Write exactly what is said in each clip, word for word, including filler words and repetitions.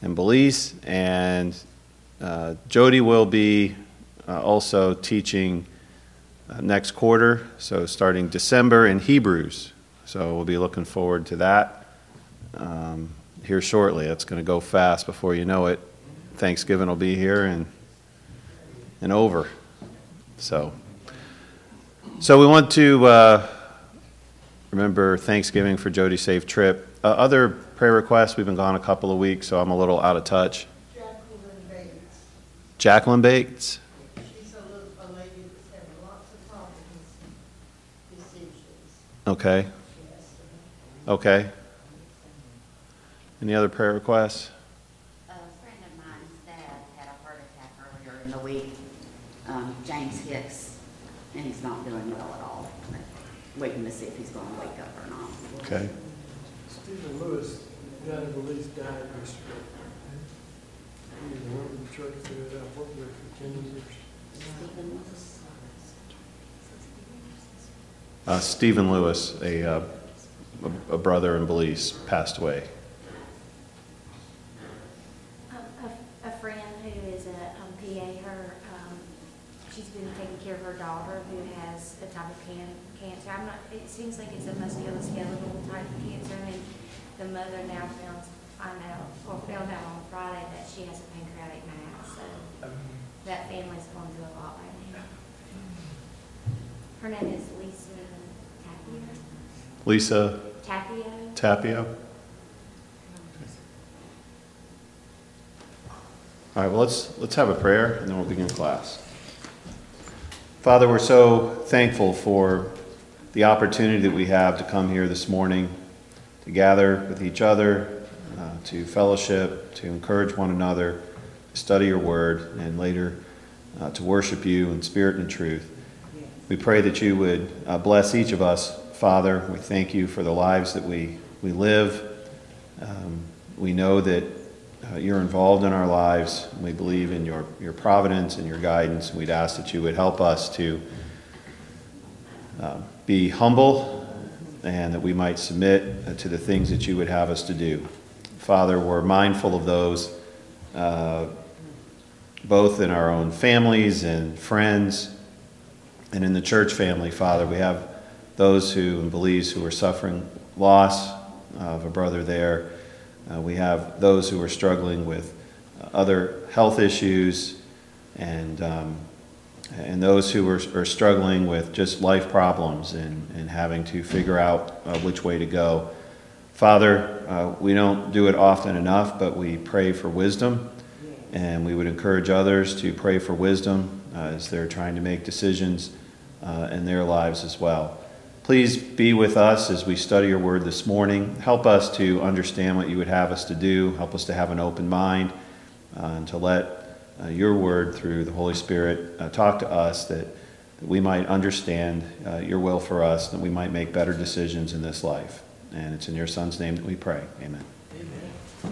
and Belize, and uh, Jody will be uh, also teaching uh, next quarter, so starting December in Hebrews. So we'll be looking forward to that um, here shortly. It's going to go fast before you know it. Thanksgiving will be here and and over. So, so we want to uh, remember Thanksgiving for Jody's safe trip. Uh, other prayer requests, we've been gone a couple of weeks, so I'm a little out of touch. Jacqueline Bates. Jacqueline Bates? She's a, little, a lady that's having lots of problems, decisions. Okay. Okay. Any other prayer requests? A friend of mine's dad had a heart attack earlier in the week, um, James Hicks, and he's not doing well at all. Waiting to see if he's going to wake up or not. Okay. Stephen Lewis, down in Belize, died yesterday. He was a member of the church that I've worked with for ten years. Stephen Lewis. Uh, Stephen Lewis, a, uh, a, a brother in Belize, passed away. Um, a, a friend who is a um, P A, her, um, she's been taking care of her daughter who has a type of can, cancer. I'm not, it seems like it's a musculoskeletal type of cancer, and the mother now found, find out, or found out on Friday that she has a pancreatic mass, so that family's going through a lot right now. Her name is Lisa Tapio. Lisa Tapio. Tapio? All right, well, let's, let's have a prayer, and then we'll begin class. Father, we're so thankful for the opportunity that we have to come here this morning, to gather with each other, uh, to fellowship, to encourage one another, to study your word, and later uh, to worship you in spirit and truth. We pray that you would uh, bless each of us, Father. We thank you for the lives that we, we live. Um, we know that uh, you're involved in our lives. We believe in your, your providence and your guidance. We'd ask that you would help us to uh, be humble, and that we might submit to the things that you would have us to do. Father, we're mindful of those, uh, both in our own families and friends, and in the church family, Father. We have those who in Belize who are suffering loss of a brother there. Uh, we have those who are struggling with other health issues, and um, and those who are, are struggling with just life problems and, and having to figure out uh, which way to go. Father, uh, we don't do it often enough, but we pray for wisdom, and we would encourage others to pray for wisdom uh, as they're trying to make decisions uh, in their lives as well. Please be with us as we study your word this morning. Help us to understand what you would have us to do. Help us to have an open mind uh, and to let Uh, your word through the Holy Spirit uh, talk to us, that, that we might understand uh, your will for us, that we might make better decisions in this life. And it's in your Son's name that we pray. Amen. Amen.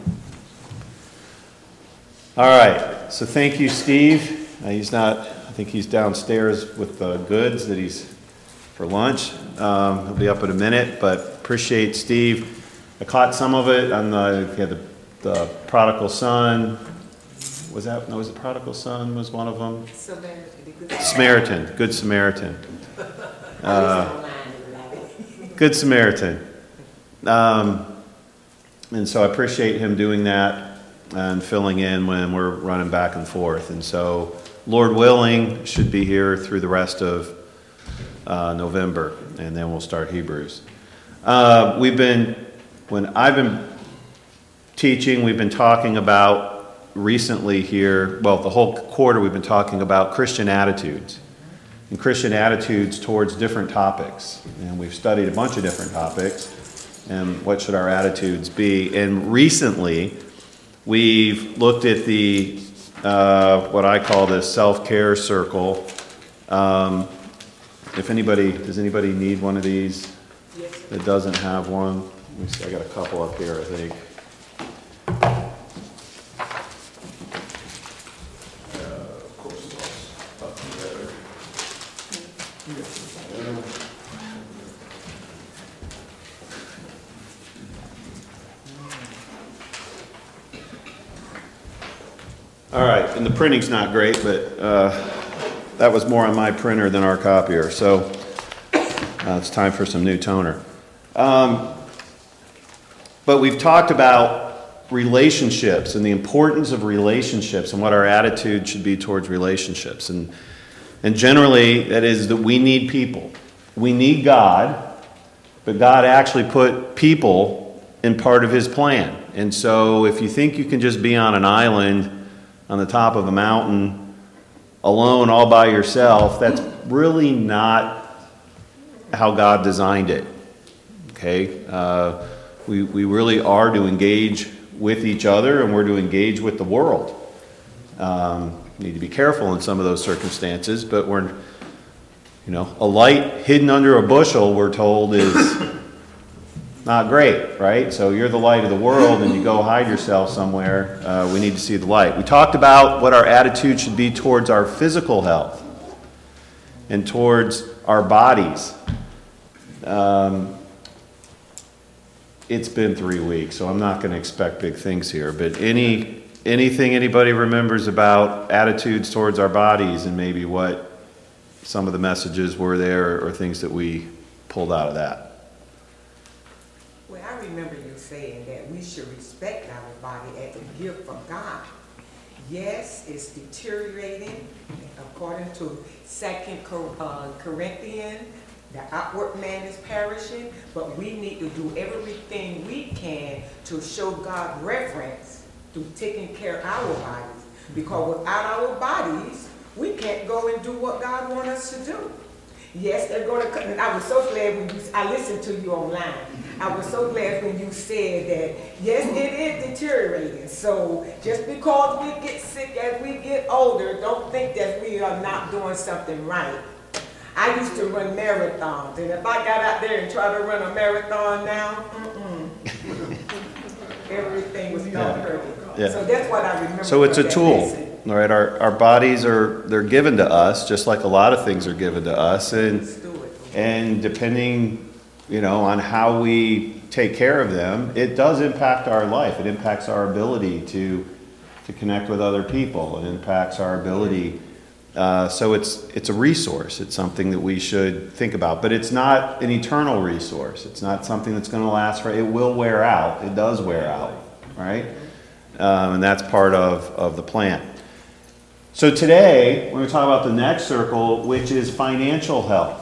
All right. So thank you, Steve. Uh, he's not, I think he's downstairs with the goods that he's for lunch. Um, he'll be up in a minute, but appreciate Steve. I caught some of it on the, yeah, the, the prodigal son. Was that, no, was the prodigal son was one of them? Samaritan. Samaritan, Good Samaritan. Uh, Good Samaritan. Um, and so I appreciate him doing that and filling in when we're running back and forth. And so, Lord willing, should be here through the rest of uh, November, and then we'll start Hebrews. Uh, we've been, when I've been teaching, we've been talking about recently here, well, the whole quarter we've been talking about Christian attitudes and Christian attitudes towards different topics. And we've studied a bunch of different topics and what should our attitudes be. And recently we've looked at the, uh, what I call the self-care circle. Um, if anybody, does anybody need one of these that doesn't have one? Let me see, I got a couple up here, I think. All right, and the printing's not great, but uh, that was more on my printer than our copier, so uh, it's time for some new toner. Um, but we've talked about relationships and the importance of relationships and what our attitude should be towards relationships. And, and generally, that is that we need people. We need God, but God actually put people in part of his plan. And so if you think you can just be on an island on the top of a mountain, alone, all by yourself, that's really not how God designed it. Okay? Uh, we, we really are to engage with each other, and we're to engage with the world. Um, we need to be careful in some of those circumstances, but we're, you know, a light hidden under a bushel, we're told, is not great, right? So you're the light of the world and you go hide yourself somewhere. Uh, we need to see the light. We talked about what our attitude should be towards our physical health and towards our bodies. Um, it's been three weeks, so I'm not going to expect big things here. But any anything anybody remembers about attitudes towards our bodies and maybe what some of the messages were there or things that we pulled out of that? Well, I remember you saying that we should respect our body as a gift from God. Yes, it's deteriorating according to Second Corinthians. The outward man is perishing, but we need to do everything we can to show God reverence through taking care of our bodies. Because without our bodies, we can't go and do what God wants us to do. Yes, they're going to cut. And I was so glad when you, I listened to you online. I was so glad when you said that, yes, it is deteriorating. So just because we get sick as we get older, don't think that we are not doing something right. I used to run marathons, and if I got out there and tried to run a marathon now, mm-mm. everything was not hurting. Yeah. So that's what I remember. So it's a from that tool. lesson. All right, our, our bodies are, they're given to us, just like a lot of things are given to us. And, and depending, you know, on how we take care of them, it does impact our life. It impacts our ability to, to connect with other people. It impacts our ability. Uh, so it's, it's a resource. It's something that we should think about. But it's not an eternal resource. It's not something that's going to last for, it will wear out. It does wear out, right? Um, and that's part of, of the plan. So today, we're going to talk about the next circle, which is financial health.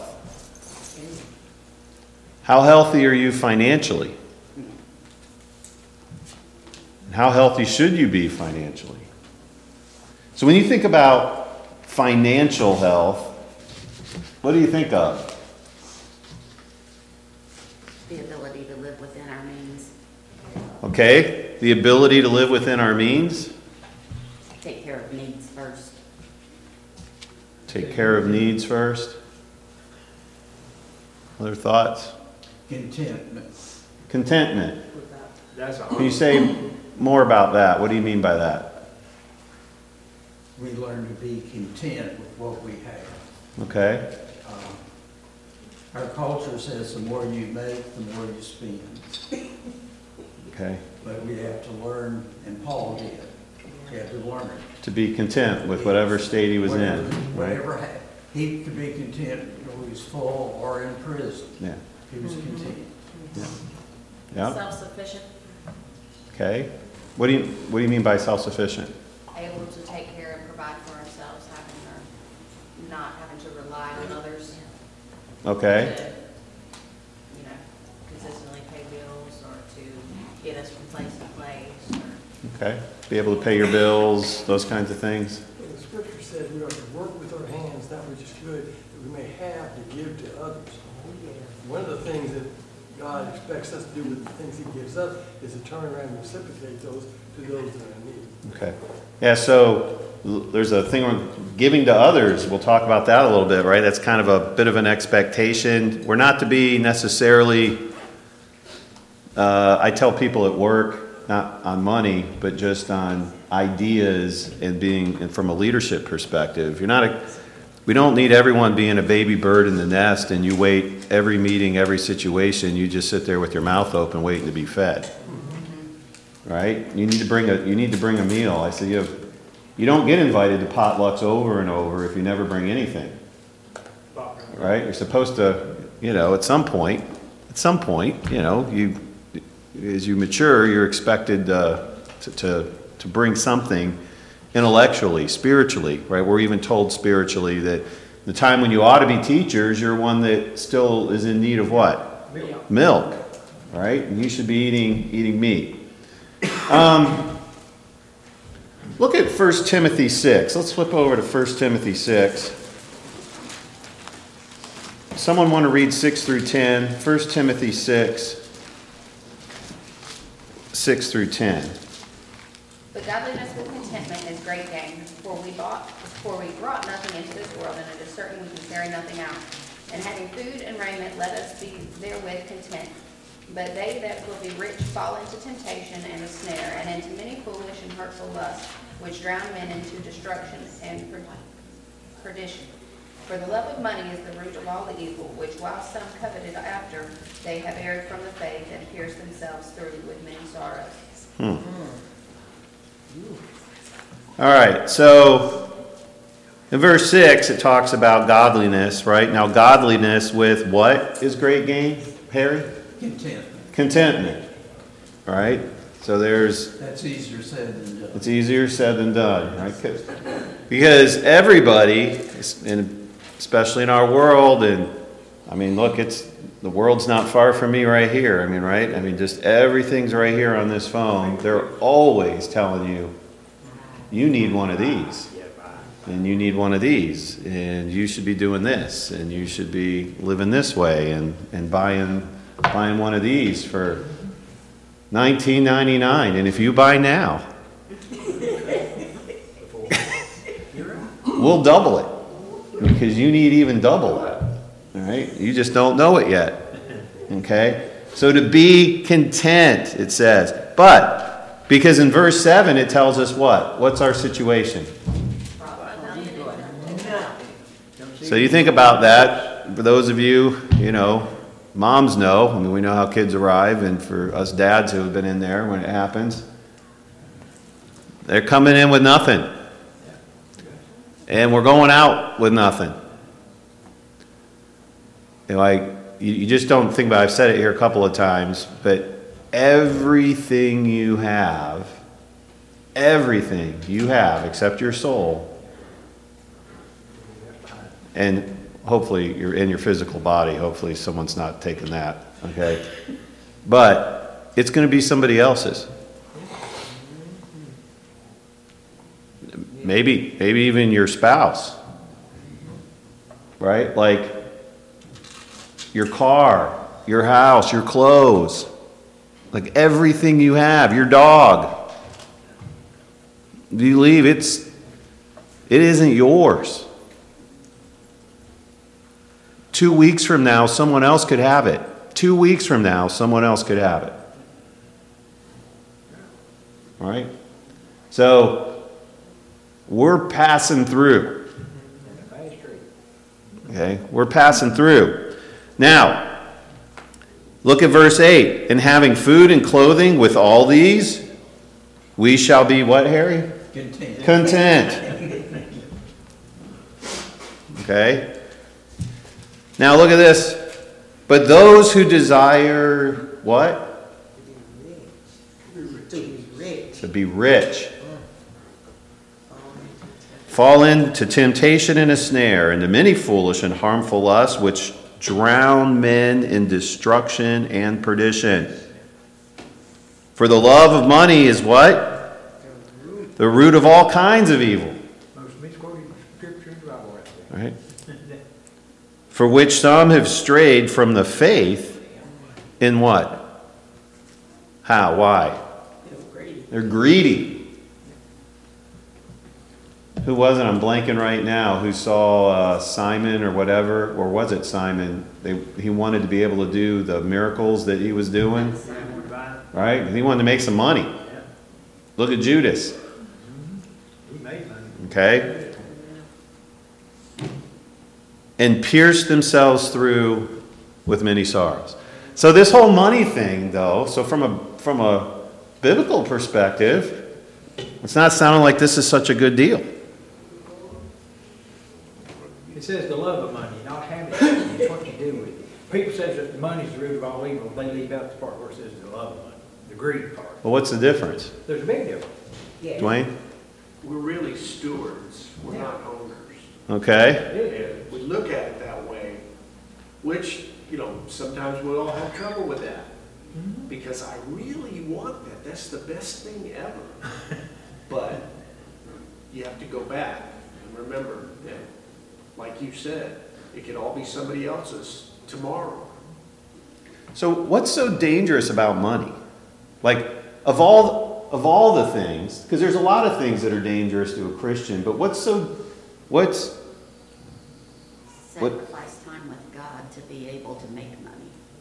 How healthy are you financially? How healthy should you be financially? So when you think about financial health, what do you think of? The ability to live within our means. Okay, the ability to live within our means. Take care of needs first. Take care of needs first. Other thoughts? Contentment. Contentment. That's a Can you say more about that? What do you mean by that? We learn to be content with what we have. Okay. Um, Our culture says the more you make, the more you spend. Okay. But we have to learn, and Paul did. We have to learn it. To be content with whatever state he was Whatever- in, right? Whatever happened. He could be content when he was full or in prison. Yeah. He was content. Yeah. Self-sufficient, Okay. What do you What do you mean by self-sufficient? able to take care and provide for ourselves, having our, not having to rely on others Okay. to, you know, consistently pay bills or to get us from place to place. Or, Okay. Be able to pay your bills, those kinds of things. The scripture says we are to work with our hands that which is good, that we may have to give to others. One of the things that God expects us to do with the things he gives us is to turn around and reciprocate those to those that are in need. Okay. Yeah, so l- there's a thing on giving to others. We'll talk about that a little bit, right? That's kind of a bit of an expectation. We're not to be necessarily, uh, I tell people at work, not on money, but just on ideas and being, and from a leadership perspective. You're not a, we don't need everyone being a baby bird in the nest and you wait every meeting, every situation, you just sit there with your mouth open waiting to be fed. Right? You need to bring a you need to bring a meal. I said you have You don't get invited to potlucks over and over if you never bring anything. Right? You're supposed to, you know, at some point, at some point, you know, you, as you mature, you're expected uh, to, to, to bring something intellectually, spiritually, right? We're even told spiritually that the time when you ought to be teachers, you're one that still is in need of what? Milk. Milk, right? And you should be eating, eating meat. Um, look at First Timothy six. Let's flip over to First Timothy six. Someone want to read six through ten? First Timothy six, six through ten. But godliness with contentment is great gain, for we bought, for we brought nothing into this world, and it is certain we can carry nothing out. And having food and raiment, let us be therewith content. But they that will be rich fall into temptation and a snare, and into many foolish and hurtful lusts, which drown men into destruction and perdition. For the love of money is the root of all the evil, which while some coveted after, they have erred from the faith and pierced themselves through with many sorrows. Hmm. All right, so in verse six, it talks about godliness, right? Now, godliness with what is great gain, Harry? Contentment. Contentment, all right? So there's... That's easier said than done. It's easier said than done, right? Because everybody, and especially in our world, and I mean, look, it's the world's not far from me right here. I mean, right? I mean, just everything's right here on this phone. They're always telling you, you need one of these, and you need one of these, and you should be doing this, and you should be living this way, and, and buying buying one of these for nineteen ninety-nine. And if you buy now, we'll double it. Because you need even double that, all right? You just don't know it yet, okay? So to be content, it says. But, because in verse seven, it tells us what? What's our situation? So you think about that. For those of you, you know, moms know. I mean, we know how kids arrive. And for us dads who have been in there when it happens, they're coming in with nothing. And we're going out with nothing. You know, I, you, you just don't think about it. I've said it here a couple of times, but everything you have, everything you have except your soul, and hopefully you're in your physical body, hopefully someone's not taking that, okay? But it's going to be somebody else's. Maybe, maybe even your spouse, right? Like your car, your house, your clothes, like everything you have, your dog. Do you leave? It's, it isn't yours. Two weeks from now, someone else could have it. Two weeks from now, someone else could have it. All right? So, we're passing through. Okay, we're passing through. Now, look at verse eight. And having food and clothing with all these, we shall be what, Harry? Content. Content. Okay. Now look at this. But those who desire what? To be rich. To be rich. Fall into temptation and a snare, into many foolish and harmful lusts, which drown men in destruction and perdition. For the love of money is what? The root of all kinds of evil. Right? For which some have strayed from the faith in what? How? Why? They're greedy. Who was it? I'm blanking right now. Who saw uh, Simon or whatever, or was it Simon? They, he wanted to be able to do the miracles that he was doing, right? He wanted to make some money. Look at Judas. Okay, and pierced themselves through with many sorrows. So this whole money thing, though, so from a from a biblical perspective, It's not sounding like this is such a good deal. It says the love of money, not having it, it's what you do with it. People say that money's the root of all evil, they leave out the part where it says the love of money, the greed part. Well, what's the difference? There's a big difference. Yeah. Dwayne? We're really stewards, we're not owners. Okay. And we look at it that way, which, you know, sometimes we all have trouble with that. Because I really want that, that's the best thing ever. But you have to go back and remember that, like you said, it could all be somebody else's tomorrow. So what's so dangerous about money? Like, of all, of all the things, because there's a lot of things that are dangerous to a Christian, but what's so, what's, What- Sacrifice time with God to be able to make money.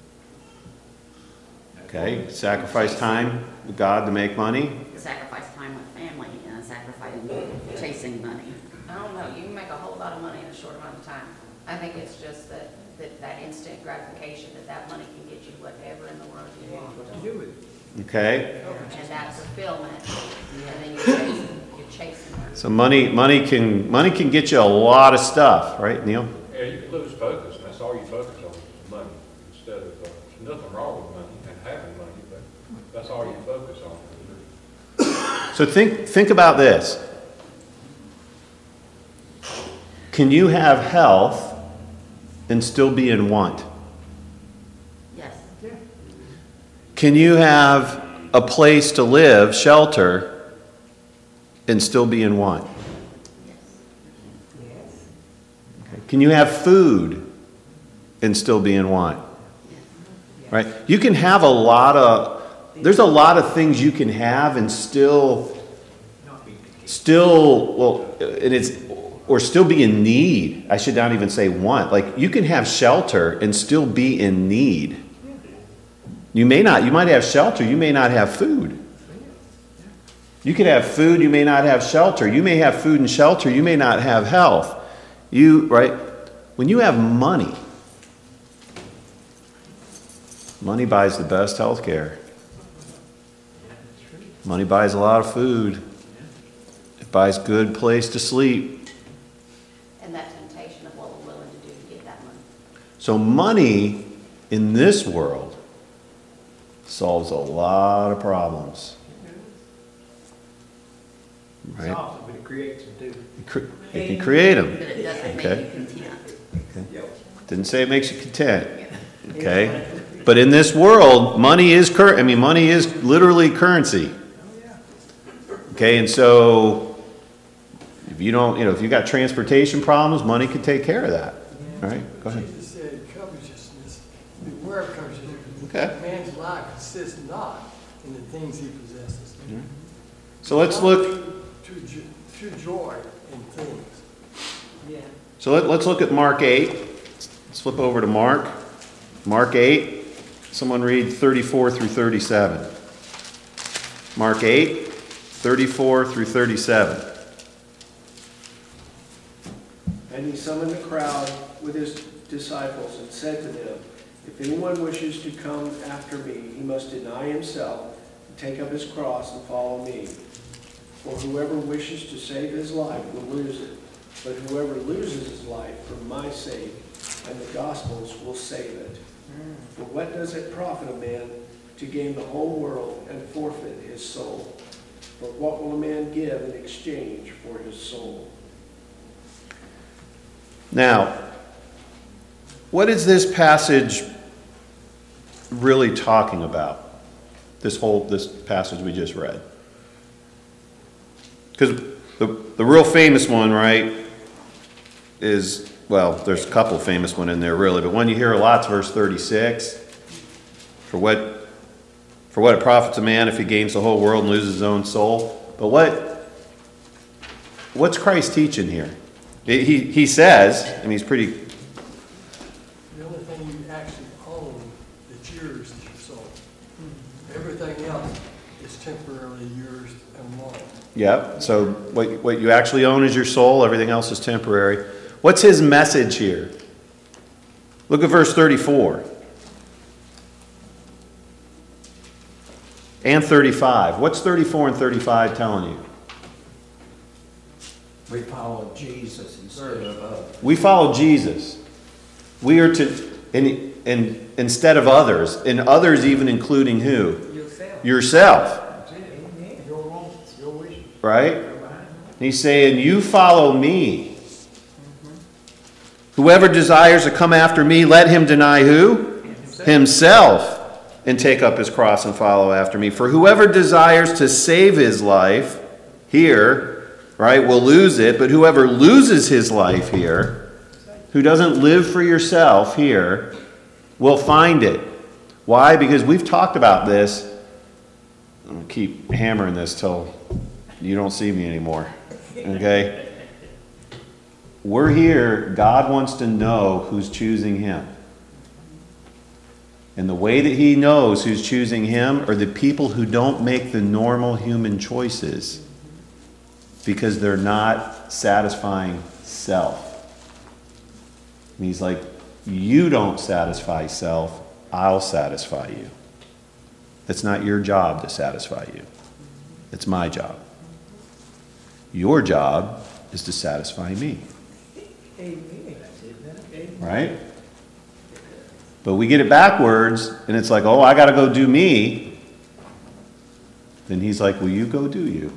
okay, sacrifice time with God to make money? Sacrifice time with family and sacrificing chasing money. I don't know, you can make a whole lot of money in a short amount of time. I think it's just that, that, that instant gratification, that that money can get you whatever in the world you want. What you do with it. Okay? And that fulfillment, and then you're chasing, you're chasing that. So money, money can, money can get you a lot of stuff, right, Neil? Yeah, you can lose focus, and that's all you focus on is money, instead of, uh, there's nothing wrong with money and having money, but that's all you focus on. So think, think about this. Can you have health and still be in want? Yes. Can you have a place to live, shelter, and still be in want? Yes. Okay. Can you have food and still be in want? Right? You can have a lot of, there's a lot of things you can have and still, still, well, and it's, or still be in need. I should not even say want. Like, you can have shelter and still be in need. You may not, you might have shelter, you may not have food. You could have food, you may not have shelter. You may have food and shelter, you may not have health. You, right? When you have money, money buys the best health care. Money buys a lot of food. It buys a good place to sleep. And that temptation of what we're willing to do to get that money. So money in this world solves a lot of problems. It's Right? awesome, but it creates them too. It cre- It can create them. But it doesn't make Okay. you content. Didn't say it makes you content. Okay? But in this world, money is cur- I mean, money is literally currency. Okay, and so if you don't, you know, if you got transportation problems, money can take care of that. All right, go ahead. Jesus said covetousness, beware of covetousness. Okay. Man's life consists not in the things he possesses. So let's look. True, jo- true joy in things. Yeah. So let, let's look at Mark eight. Let's flip over to Mark. Mark eight. Someone read thirty-four through thirty-seven. Mark eight, thirty-four through thirty-seven. And he summoned the crowd with his disciples and said to them, if anyone wishes to come after me, he must deny himself and take up his cross and follow me. For whoever wishes to save his life will lose it, but whoever loses his life for my sake and the gospel's will save it. For what does it profit a man to gain the whole world and forfeit his soul? For what will a man give in exchange for his soul? Now, what is this passage really talking about? This whole, this passage we just read. Because the, the real famous one, right, is, well, there's a couple famous one in there really, but one you hear a lot is verse thirty-six. For what, for what it profits a man if he gains the whole world and loses his own soul. But what, what's Christ teaching here? He, he says, I mean, he's pretty, The only thing you actually own that's yours is your soul. Everything else is temporarily yours and wrong. yeah, so what, what you actually own is your soul, everything else is temporary. What's his message here? Look at verse thirty-four. And thirty-five. What's thirty-four and thirty-five telling you? We follow Jesus instead of others. We follow Jesus. We are to, and, and instead of others, and others even including who? Yourself. Yourself. That's it. Amen. Your wants, your wishes. Right? And he's saying, you follow me. Whoever desires to come after me, let him deny who? Himself. Himself. And take up his cross and follow after me. For whoever desires to save his life here, right, will lose it. But whoever loses his life here, who doesn't live for yourself here, will find it. Why? Because we've talked about this. I'm going to keep hammering this till you don't see me anymore. Okay? We're here. God wants to know who's choosing him. And the way that he knows who's choosing him are the people who don't make the normal human choices because they're not satisfying self. And he's like, you don't satisfy self, I'll satisfy you. It's not your job to satisfy you. It's my job. Your job is to satisfy me. Amen. Right? But we get it backwards, and it's like, oh, I got to go do me. Then he's like, well, you go do you.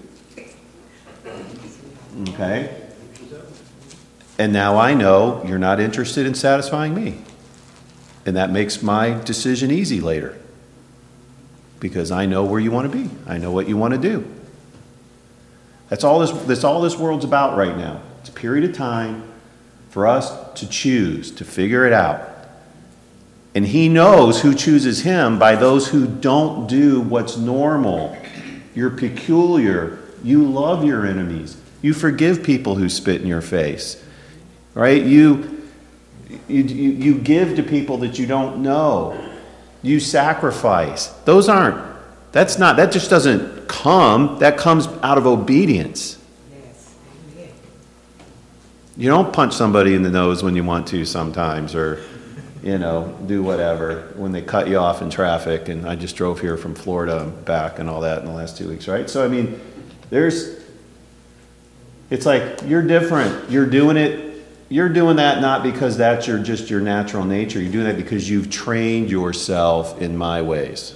Okay? And now I know you're not interested in satisfying me. And that makes my decision easy later. Because I know where you want to be. I know what you want to do. That's all this, that's all this world's about right now. It's a period of time for us to choose, to figure it out. And he knows who chooses him by those who don't do what's normal. You're peculiar. You love your enemies. You forgive people who spit in your face. Right? You, you, you give to people that you don't know. You sacrifice. Those aren't, that's not, that just doesn't come. That comes out of obedience. Yes. Amen. You don't punch somebody in the nose when you want to sometimes, or you know, do whatever when they cut you off in traffic. And I just drove here from Florida and back and all that in the last two weeks, right? So, I mean, there's, it's like, you're different. You're doing it, you're doing that not because that's your, just your natural nature. You're doing that because you've trained yourself in my ways.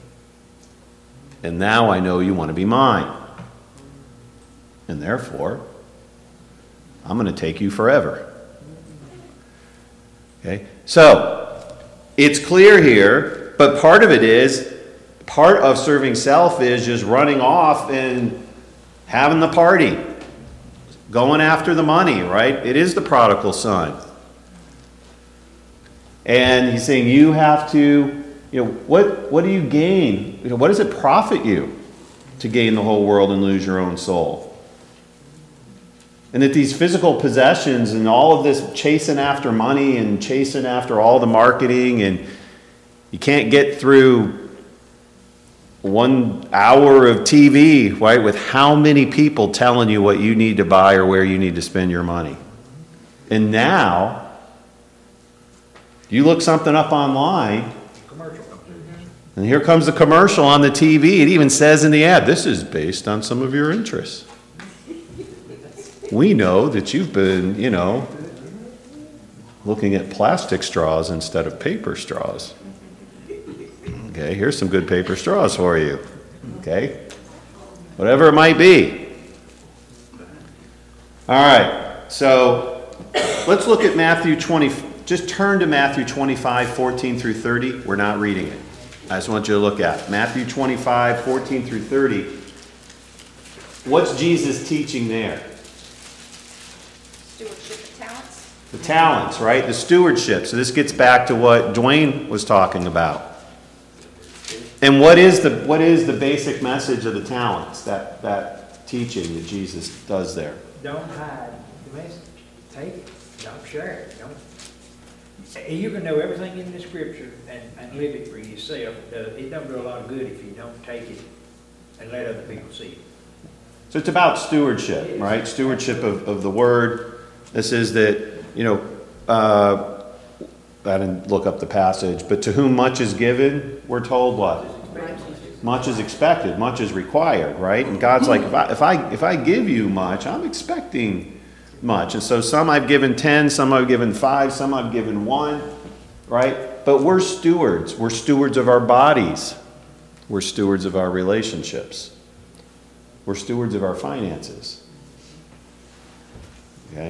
And now I know you want to be mine. And therefore, I'm going to take you forever. Okay? So, it's clear here, but part of it is, part of serving self is just running off and having the party. Going after the money, right? It is the prodigal son. And he's saying you have to, you know, what, what do you gain? You know, what does it profit you to gain the whole world and lose your own soul? And that these physical possessions and all of this chasing after money and chasing after all the marketing, and you can't get through one hour of T V, right, with how many people telling you what you need to buy or where you need to spend your money. And now, you look something up online, and here comes the commercial on the T V. It even says in the ad, this is based on some of your interests. We know that you've been, you know, looking at plastic straws instead of paper straws. Okay, here's some good paper straws for you. Okay? Whatever it might be. All right, so let's look at Matthew twenty. Just turn to Matthew twenty-five, fourteen through thirty. We're not reading it. I just want you to look at Matthew twenty-five, fourteen through thirty. What's Jesus teaching there? Stewardship of talents. The talents, right? The stewardship. So this gets back to what Dwayne was talking about. And what is the what is the basic message of the talents, that, that teaching that Jesus does there? Don't hide the message. Take it. Don't share it. Don't. You can know everything in the scripture and, and live it for yourself. Uh, it don't do a lot of good if you don't take it and let other people see it. So it's about stewardship, right? Stewardship of, of the word. This is that, you know, uh, I didn't look up the passage, but to whom much is given, we're told what? much is expected, much is required, right? And God's like, if I, if I, if I give you much, I'm expecting much. And so some I've given ten, some I've given five, some I've given one, right? But we're stewards. We're stewards of our bodies. We're stewards of our relationships. We're stewards of our finances. Okay?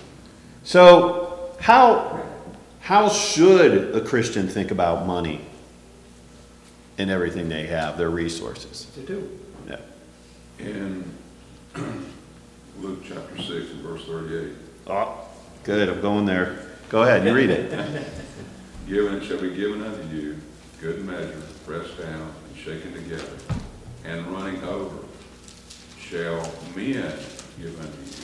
So how, how should a Christian think about money and everything they have, their resources? To do. Yeah. In Luke chapter six and verse thirty-eight. Oh, good. I'm going there. Go ahead. You read it. Given it shall be given unto you, good measure, pressed down and shaken together, and running over, shall men give unto you.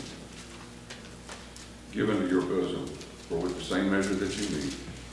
Give unto your bosom, for with the same measure that you meet,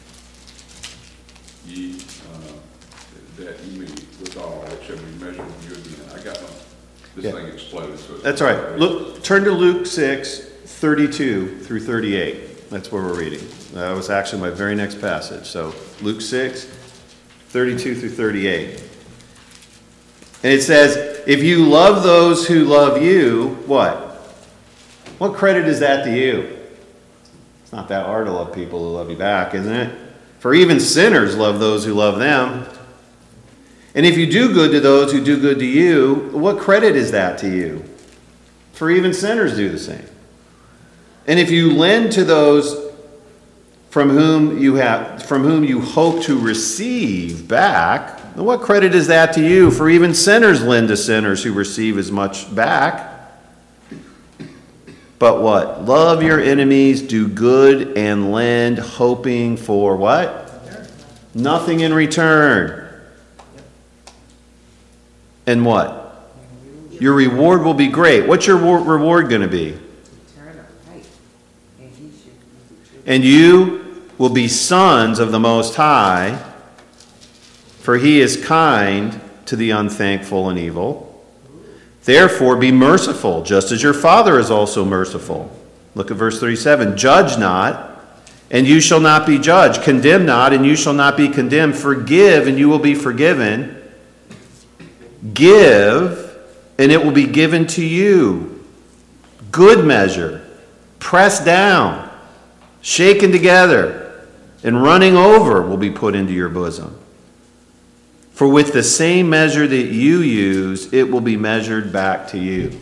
ye uh, that ye meet withal, it shall be measured to you again. I got my, this Yeah. thing exploded. So it's That's all right. Look, turn to Luke six, thirty-two through thirty-eight. That's where we're reading. That was actually my very next passage. So Luke six, thirty-two through thirty-eight. And it says, if you love those who love you, what? What credit is that to you? It's not that hard to love people who love you back, isn't it? For even sinners love those who love them. And if you do good to those who do good to you, what credit is that to you? For even sinners do the same. And if you lend to those from whom you have, from whom you hope to receive back, what credit is that to you? For even sinners lend to sinners who receive as much back. But what? Love your enemies, do good, and lend, hoping for what? Nothing in return. And what? Your reward will be great. What's your reward going to be? And you will be sons of the Most High, for he is kind to the unthankful and evil. Therefore be merciful, just as your Father is also merciful. Look at verse thirty-seven. Judge not, and you shall not be judged. Condemn not, and you shall not be condemned. Forgive, and you will be forgiven. Give, and it will be given to you. Good measure, pressed down, shaken together, and running over will be put into your bosom. For with the same measure that you use, it will be measured back to you.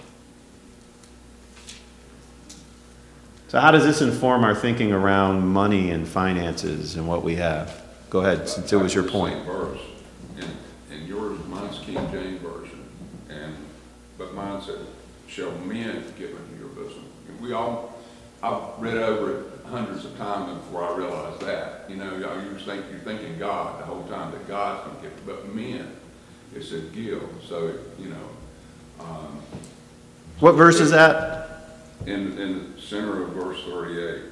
So how does this inform our thinking around money and finances and what we have? Go ahead, since it was your point. Verse. In, in yours, mine's King James Version, and but mine said, shall men give unto your bosom. We all, I've read over it hundreds of times before I realized that. You know, you think you're thinking God the whole time, that God's going to give, but men, it said give. So, you know. Um, what verse is that? In, in the center of verse thirty-eight.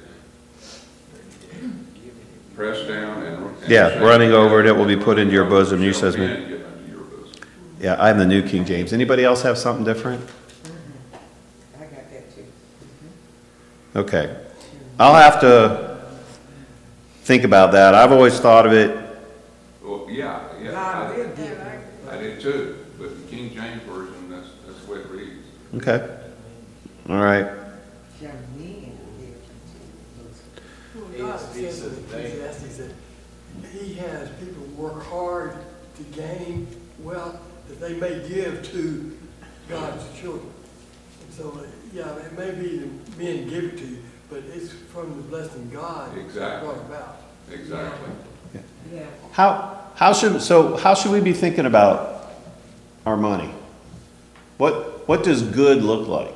Press down and, and yeah, running over it, it will be put into your bosom. You says me. Give unto your bosom. Yeah, I have the New King James. Anybody else have something different? I got that too. Okay. I'll have to think about that. I've always thought of it. Well, yeah, yeah. God I, will give you. I did too, but the King James Version, that's, that's the way it reads. Okay. All right. Shall men give unto your bosom. Well, God says in Ecclesiastes that he has people work hard to gain wealth that they may give to God's children. And so, uh, yeah, it may be that men give it to you, but it's from the blessing God Exactly. brought about. Exactly. Yeah. How how should so how should we be thinking about our money? What what does good look like?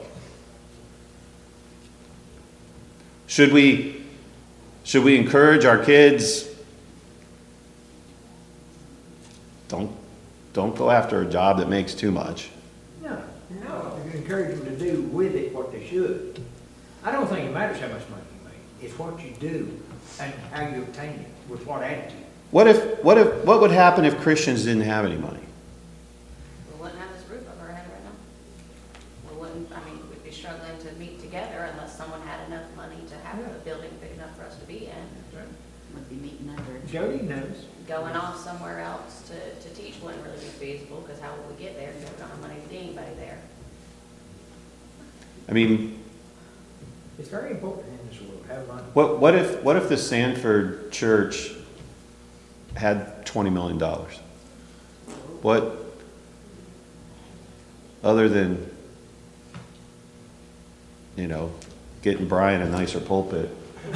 Should we should we encourage our kids? Don't don't go after a job that makes too much. No, no. You encourage them to do with it what they should. I don't think it matters how much money you make. It's what you do and how you obtain it, with what attitude. What if what if what would happen if Christians didn't have any money? We wouldn't have this roof over our head right now. We wouldn't, I mean, we'd be struggling to meet together unless someone had enough money to have a building big enough for us to be in. would be meeting under it. Jody knows. Going off somewhere else to, to teach wouldn't really be feasible, because how would we get there if we don't have money to get anybody there? I mean, It's very important in this world, have money. what, what if, what if the Sanford Church had twenty million dollars? What, other than, you know, getting Brian a nicer pulpit,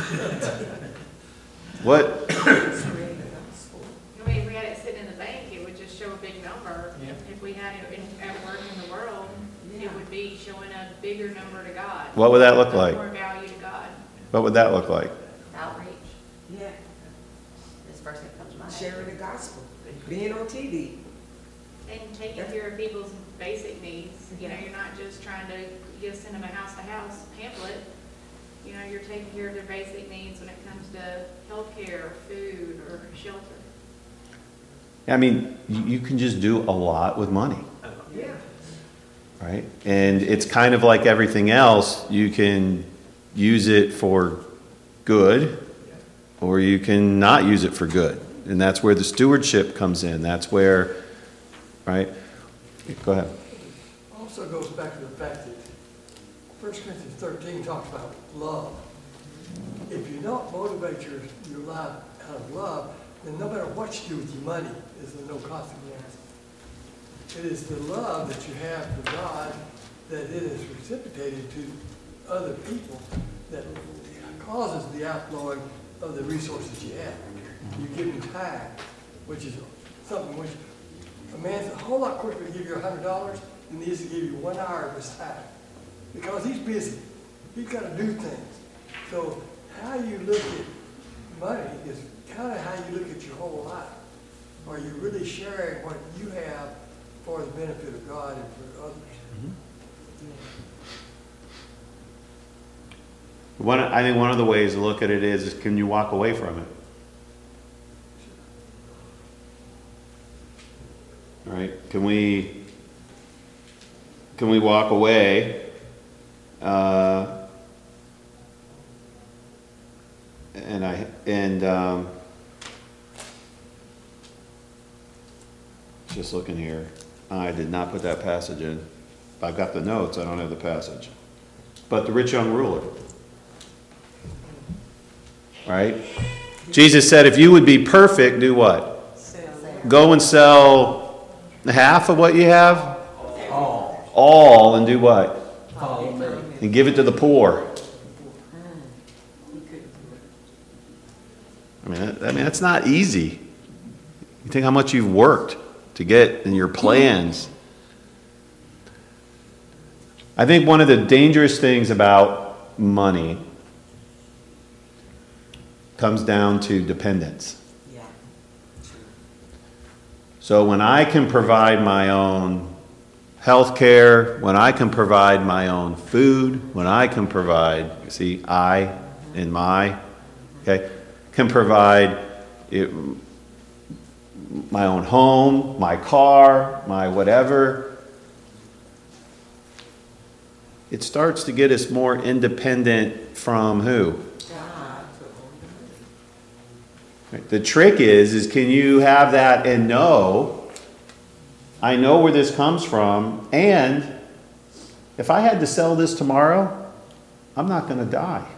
what, I mean, if we had it sitting in the bank, it would just show a big number. Yeah. If we had it in, at work in the world, it would be showing a bigger number to God. what would that look like? More value to God. What would that look like? Outreach, Yeah, this first thing comes to mind. sharing the gospel, being on T V. And taking care of people's basic needs. You know, you're not just trying to just send them a house-to-house pamphlet. You know, you're taking care of their basic needs when it comes to healthcare, food, or shelter. I mean, you, you can just do a lot with money, Yeah. right? And it's kind of like everything else. You can use it for good, or you can not use it for good. And that's where the stewardship comes in. That's where, right? Go ahead. Also goes back to the fact that First Corinthians thirteen talks about love. If you don't motivate your, your life out of love, then no matter what you do with your money, there's no consequence. It is the love that you have for God that it is reciprocated to other people that causes the outflowing of the resources you have. You give him time, which is something which a man's a whole lot quicker to give you a hundred dollars than he is to give you one hour of his time. Because he's busy. He's got to do things. So how you look at money is kind of how you look at your whole life. Are you really sharing what you have for the benefit of God and for others? One, I think one of the ways to look at it is, is can you walk away from it? All right? Can we, can we walk away uh, and I and um, just looking here, I did not put that passage in. I've got the notes, I don't have the passage. But the rich young ruler, right? Jesus said, if you would be perfect, do what? Go and sell half of what you have? All. All, and do what? Follow me. And give it to the poor. I mean, that, I mean, that's not easy. You think how much you've worked to get in your plans. I think one of the dangerous things about money comes down to dependence. Yeah. So when I can provide my own health care, when I can provide my own food, when I can provide, see, I and my, okay, can provide it, my own home, my car, my whatever, it starts to get us more independent from who? Right. The trick is, is can you have that and know, I know where this comes from, and if I had to sell this tomorrow, I'm not going to die.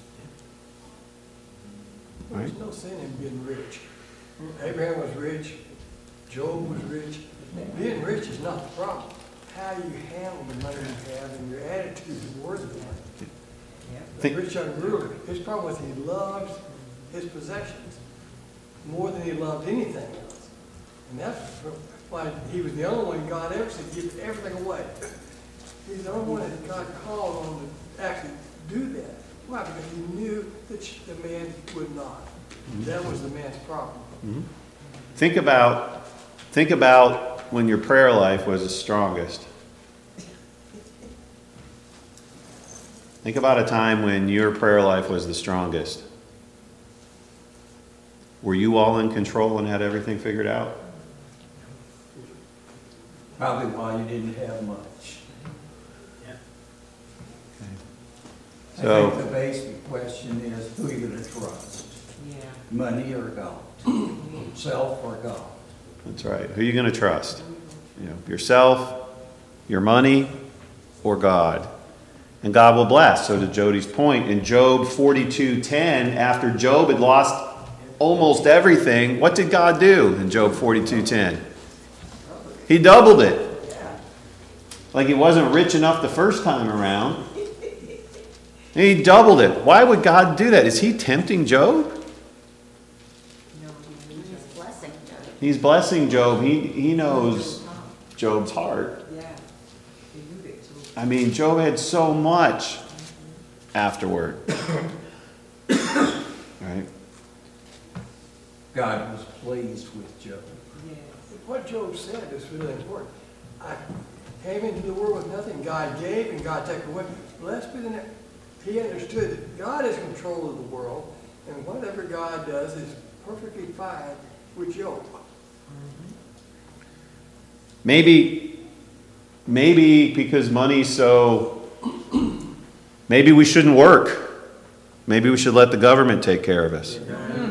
There's Right? no sin in being rich. Abraham was rich. Job was rich. Being rich is not the problem. How you handle the money you have and your attitude towards the money. The Think- rich young ruler, his problem was he loved his possessions more than he loved anything else. And that's why he was the only one God ever said, give everything away. He's the only one that God called on to actually do that. Why? Because he knew that the man would not. That was the man's problem. Mhm. Think about, think about when your prayer life was the strongest. Think about a time when your prayer life was the strongest. Were you all in control and had everything figured out? Probably why you didn't have much. So- I think the basic question is, who are you going to trust? Yeah. Money or God? Self or God? That's right. Who are you going to trust? You know, yourself, your money, or God? And God will bless. So to Jody's point, in Job forty-two ten, after Job had lost almost everything, what did God do in Job forty-two ten? He doubled it. Like he wasn't rich enough the first time around. He doubled it. Why would God do that? Is he tempting Job? He's blessing Job. He's blessing Job. He, he knows Job's heart. Yeah. He knew that too. I mean, Job had so much afterward. Right? God was pleased with Job. Yes. What Job said is really important. I came into the world with nothing. God gave and God took away. Blessed be the name. He understood that God is in control of the world, and whatever God does is perfectly fine with Job. Maybe, maybe because money's so, maybe we shouldn't work. Maybe we should let the government take care of us.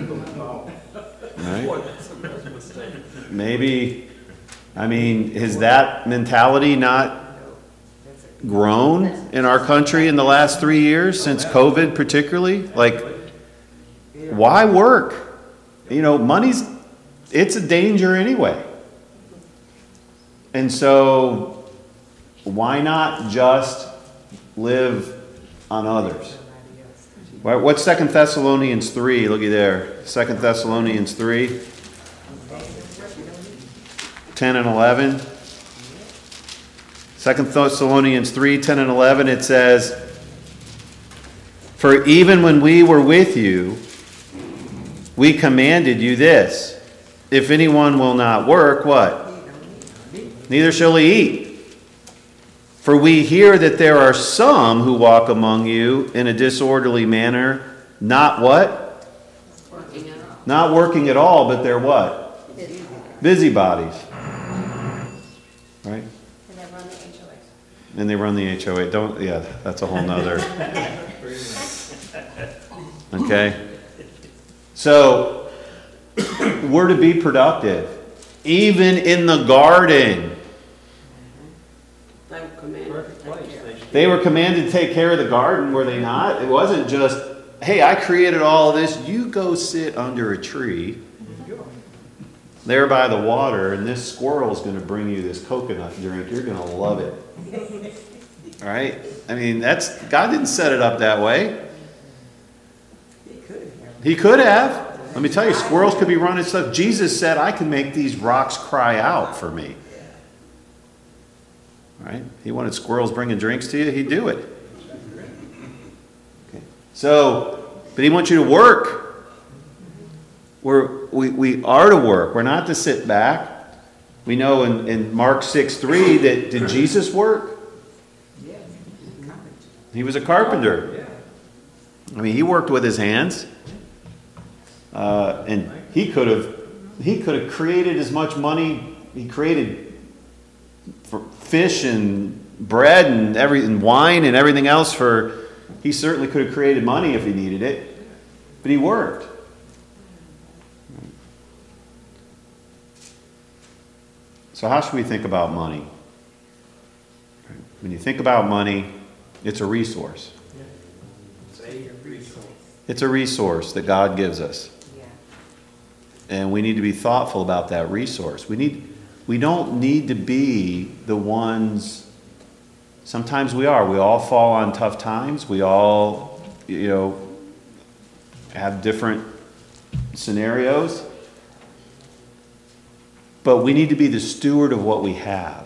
Right? Maybe, I mean, has that mentality not grown in our country in the last three years, since COVID particularly? Like, why work? You know, money's, it's a danger anyway. And so, why not just live on others? What's Second Thessalonians three? Looky there. Second Thessalonians three. ten and eleven. Second Thessalonians three, ten and eleven, it says, "For even when we were with you, we commanded you this, if anyone will not work," what? "Neither shall he eat. For we hear that there are some who walk among you in a disorderly manner, not what? Not working at all, but they're what? Busybodies." Right? And they run the H O A. And they run the H O A. Don't, yeah, that's a whole nother. Okay? So, we're to be productive. Even in the garden. They were commanded to take care of the garden, were they not? It wasn't just, hey, I created all this. You go sit under a tree there by the water, and this squirrel's going to bring you this coconut drink. You're going to love it. All right? I mean, that's, God didn't set it up that way. He could have. Let me tell you, squirrels could be running stuff. Jesus said, I can make these rocks cry out for me. Right? He wanted squirrels bringing drinks to you, he'd do it. Okay. So, but he wants you to work. We're, we, we are to work. We're not to sit back. We know in, in Mark six three that did Jesus work? He was a carpenter. I mean, he worked with his hands. Uh, and he could have he could have created as much money. He created for fish and bread and every and wine and everything else for. He certainly could have created money if he needed it, but he worked. So how should we think about money? When you think about money, it's a resource. It's a resource that God gives us. And we need to be thoughtful about that resource. We need, we don't need to be the ones, sometimes we are. We all fall on tough times. We all, you know, have different scenarios. But we need to be the steward of what we have.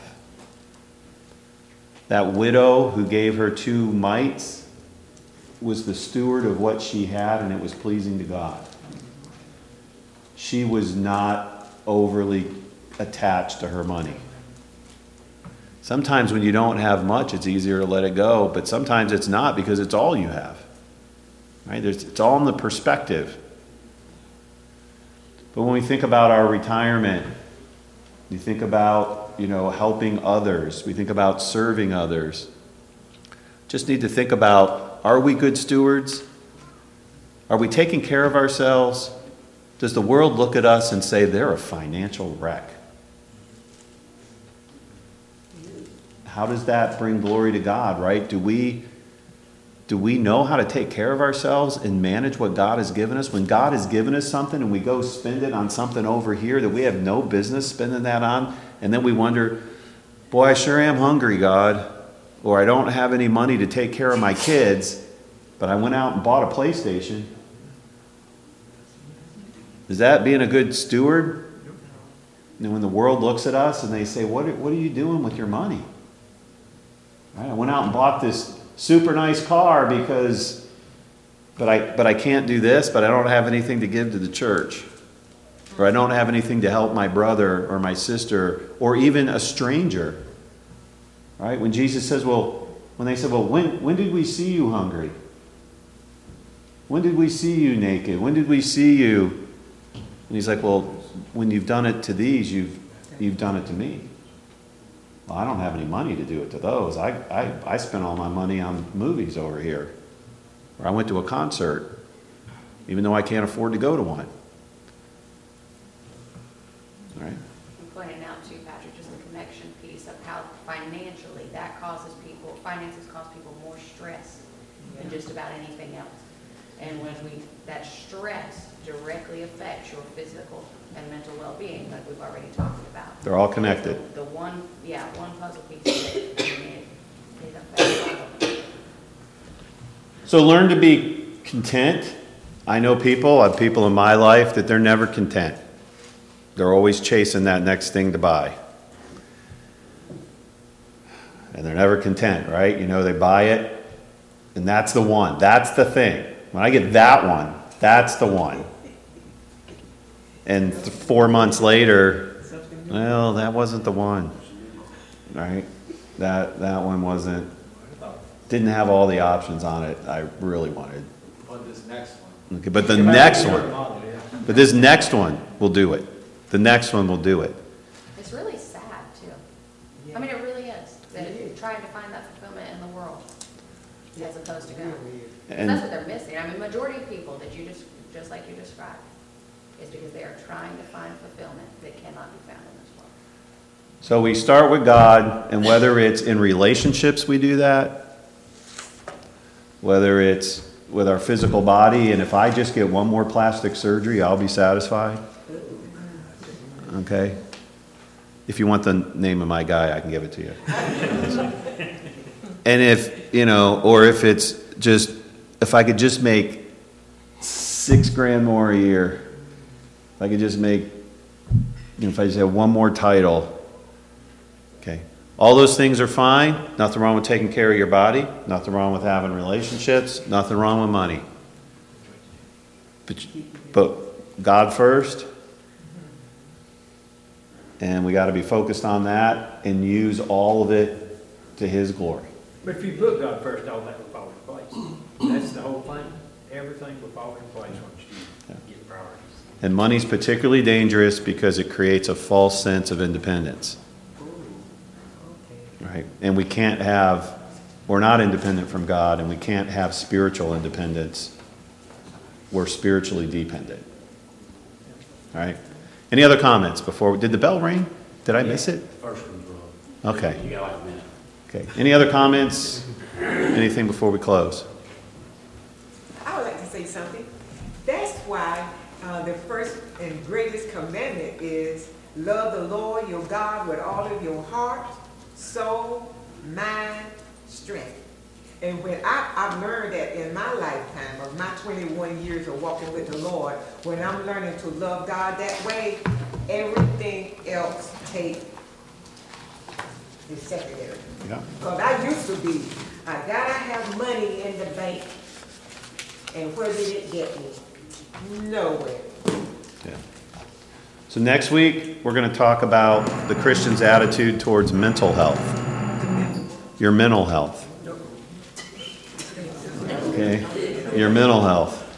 That widow who gave her two mites was the steward of what she had, and it was pleasing to God. She was not overly attached to her money. Sometimes when you don't have much, it's easier to let it go, but sometimes it's not because it's all you have. Right? There's, it's all in the perspective. But when we think about our retirement, we think about, you know, helping others, we think about serving others. Just need to think about, are we good stewards? Are we taking care of ourselves? Does the world look at us and say they're a financial wreck? How does that bring glory to God, right? Do we, do we know how to take care of ourselves and manage what God has given us? When God has given us something and we go spend it on something over here that we have no business spending that on, and then we wonder, boy, I sure am hungry, God, or I don't have any money to take care of my kids, but I went out and bought a PlayStation. Is that being a good steward? And when the world looks at us and they say, what are, what are you doing with your money? Right? I went out and bought this super nice car because, but I, but I can't do this, but I don't have anything to give to the church. Or I don't have anything to help my brother or my sister or even a stranger. Right? When Jesus says, well, when they said, well, when, when did we see you hungry? When did we see you naked? When did we see you? And he's like, well, when you've done it to these, you've, you've done it to me. Well, I don't have any money to do it to those. I, I, I spent all my money on movies over here. Or I went to a concert, even though I can't afford to go to one. All right? You pointed out too, Patrick, just the connection piece of how financially that causes people, finances cause people more stress than just about anything else. And when we, that stress directly affects your physical and mental well-being, like we've already talked about. They're all connected. The, the one, yeah, one puzzle piece of it, I mean, it, it affects all of them. So learn to be content. I know people, I have people in my life that they're never content. They're always chasing that next thing to buy. And they're never content, right? You know, they buy it, and that's the one. That's the thing. When I get that one, that's the one. And th- four months later, well, that wasn't the one, right? That that one wasn't, didn't have all the options on it I really wanted. But this next one. Okay, but the next one, but this next one will do it. The next one will do it. It's really sad too. I mean, it really is, that it's trying to find that fulfillment in the world as opposed to God. And That's what they're missing. I mean, majority of people that you just, just like you described, is because they are trying to find fulfillment that cannot be found in this world. so we start with God, and whether it's in relationships we do that, whether it's with our physical body, and if I just get one more plastic surgery, I'll be satisfied. Okay? If you want the name of my guy, I can give it to you. And if, you know, or if it's just, if I could just make six grand more a year, if I could just make, you know, if I just have one more title, okay. All those things are fine. Nothing wrong with taking care of your body. Nothing wrong with having relationships. Nothing wrong with money. But, but God first. And we got to be focused on that and use all of it to His glory. But if you put God first, all that will fall into place. That's the whole thing. Everything will fall into place once you Yeah. get priorities. And money's particularly dangerous because it creates a false sense of independence. Right? And we can't have, we're not independent from God, and we can't have spiritual independence. We're spiritually dependent. All right? Any other comments before, did the bell ring? Did I miss it? First one's wrong. Okay. You got like a minute. Okay. Any other comments? Anything before we close? I would like to say something. That's why uh, the first and greatest commandment is love the Lord your God with all of your heart, soul, mind, strength. And when I, I've learned that in my lifetime of my twenty-one years of walking with the Lord, when I'm learning to love God that way, everything else takes is secondary. Yeah. Because I used to be, I gotta have money in the bank. And where did it get me? Nowhere. Yeah. So next week, we're going to talk about the Christian's attitude towards mental health. Your mental health. Okay? Your mental health.